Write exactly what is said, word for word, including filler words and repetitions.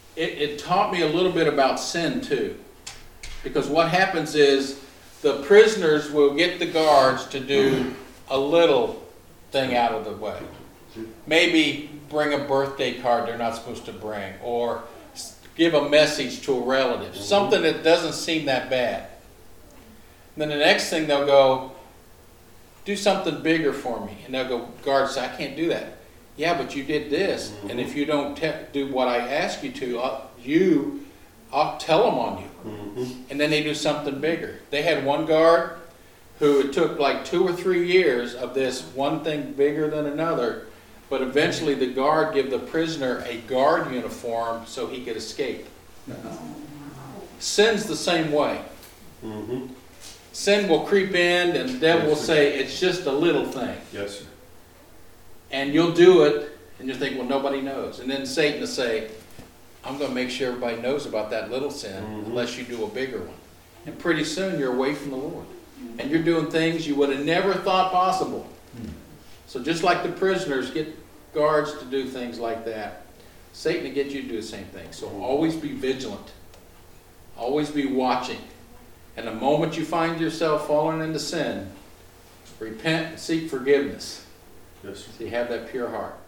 it, it taught me a little bit about sin too. Because what happens is the prisoners will get the guards to do a little thing out of the way. Maybe bring a birthday card they're not supposed to bring, or give a message to a relative, mm-hmm. something that doesn't seem that bad. And then the next thing they'll go, do something bigger for me. And they'll go, guards say, I can't do that. Yeah, but you did this. Mm-hmm. And if you don't te- do what I ask you to, I'll, you, I'll tell them on you. Mm-hmm. And then they do something bigger. They had one guard who it took like two or three years of this one thing bigger than another, but eventually the guard gave the prisoner a guard uniform so he could escape. Sin's the same way. Mm-hmm. Sin will creep in and the devil Yes, will say, it's just a little thing. Yes, sir. And you'll do it, and you'll think, well, nobody knows. And then Satan will say, I'm going to make sure everybody knows about that little sin, mm-hmm. unless you do a bigger one. And pretty soon you're away from the Lord. And you're doing things you would have never thought possible. Mm-hmm. So just like the prisoners get guards to do things like that, Satan will get you to do the same thing. So always be vigilant. Always be watching. And the moment you find yourself falling into sin, repent and seek forgiveness. Yes, sir. So you have that pure heart.